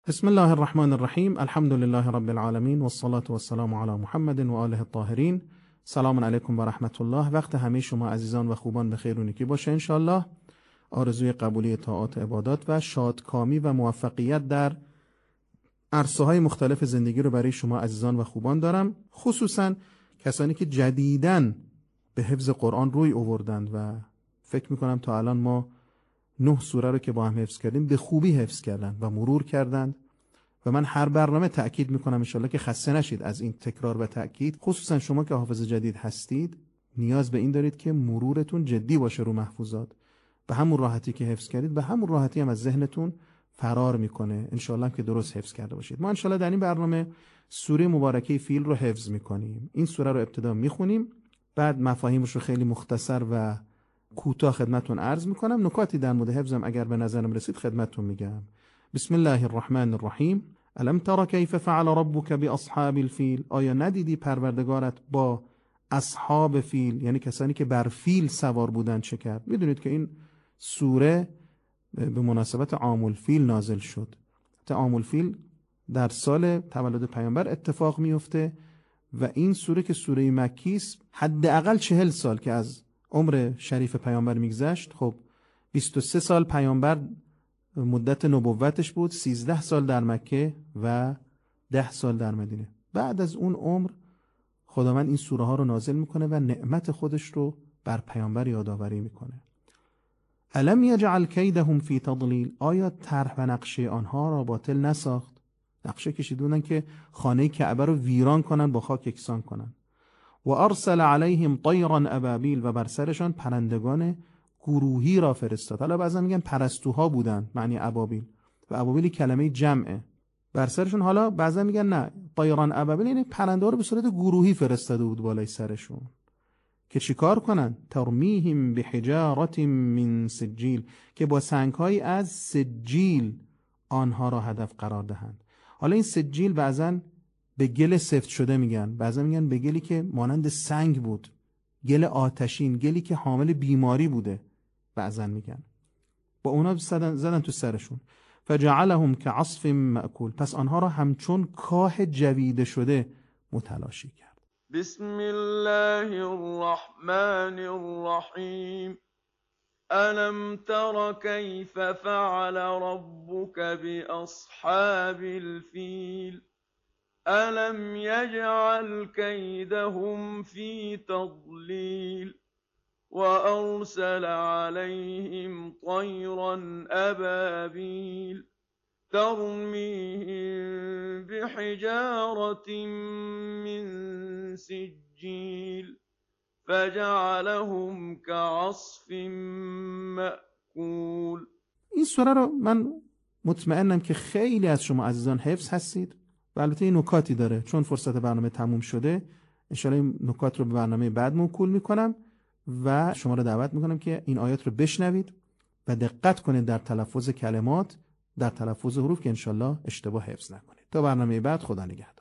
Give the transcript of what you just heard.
بسم الله الرحمن الرحیم. الحمد لله رب العالمین والصلاة والسلام علی محمد و آله الطاهرین. سلام علیکم و رحمت الله. وقت همه شما عزیزان و خوبان به خیر و نیکی باشه انشالله. آرزوی قبولی طاعات عبادات و شادکامی و موفقیت در عرصه‌های مختلف زندگی رو برای شما عزیزان و خوبان دارم، خصوصا کسانی که جدیداً به حفظ قرآن روی آوردند و فکر میکنم تا الان ما 9 سوره رو که با هم حفظ کردیم به خوبی حفظ کردند و مرور کردند و من هر برنامه تأکید میکنم انشالله که خسته نشید از این تکرار و تأکید. خصوصا شما که حافظ جدید هستید نیاز به این دارید که مرورتون جدی باشه رو محفوظات. به همون راحتی که حفظ کردید به همون راحتی هم از ذهنتون فرار میکنه انشالله که درست حفظ کرده باشید. ما انشالله در این برنامه سوره مبارکه فیل رو حفظ میکنیم. این سوره رو ابتدا میخونیم، بعد مفاهیمش رو خیلی مختصر و کوتاه خدمتتون عرض میکنم. نکاتی در مورد حفظم اگر به نظرم رسید خدمتتون میگم. بسم الله الرحمن الرحیم. الم تر کیف فعل ربک باصحاب الفیل؟ آیا ندیدی پروردگارت با اصحاب فیل، یعنی کسانی که بر فیل سوار بودند، چه کرد؟ میدونید که این سوره به مناسبت عام الفیل نازل شد. عام الفیل در سال تولد پیامبر اتفاق میفته و این سوره که سوره مکی است حداقل 40 سال که از عمر شریف پیامبر میگذشت. خب 23 سال پیامبر مدت نبوتش بود، 13 سال در مکه و 10 سال در مدینه. بعد از اون عمر خداوند این سوره ها رو نازل میکنه و نعمت خودش رو بر پیامبر یادآوری میکنه. الم یجعل کیدهم فی تضلیل؟ آیا طرح و نقشه آنها را باطل نساخت؟ نقشه کشیدونن که خانه کعبه رو ویران کنن، با خاک یکسان کنن. و ارسل علیهم طیرا ابابیل؟ و بر سرشان پرندگان گروهی را فرستاد. حالا بعضا میگن پرستوها بودن، معنی ابابیل، و ابابیل کلمه جمعه. بر سرشون حالا بعضا میگن نه، طیرا ابابیل یعنی پرنده ها رو به صورت گروهی فرستاده بود بالای سرشون که چیکار کنن؟ ترمیهم بحجارة من سجیل، که با سنگ‌هایی از سجیل آنها را هدف قرار دهند. حالا این سجیل بعضا به گل سفت شده میگن، بعضا میگن به گلی که مانند سنگ بود، گل آتشین، گلی که حامل بیماری بوده بعضا میگن. با اونا زدن تو سرشون. فجعلهم كعصف مأکول، پس آنها را همچون کاه جویده شده متلاشی کرد. بسم الله الرحمن الرحیم. الم تر کیف فعل ربک باصحاب الفیل؟ الم یجعل کیدهم فی تضلیل؟ وأرسل عليهم طيرا أبابيل ترميهم بحجارة من سجيل فجعلهم كعصف مأكول. این سوره رو من مطمئنم که خیلی از شما عزیزان حفظ هستید و البته این نکاتی داره، چون فرصت برنامه تموم شده انشاءالله این نکات رو به برنامه بعد موکول میکنم و شما رو دعوت میکنم که این آیات رو بشنوید و دقت کنید در تلفظ کلمات، در تلفظ حروف، که انشاءالله اشتباه حفظ نکنید. تا برنامه بعد، خدا نگهدار.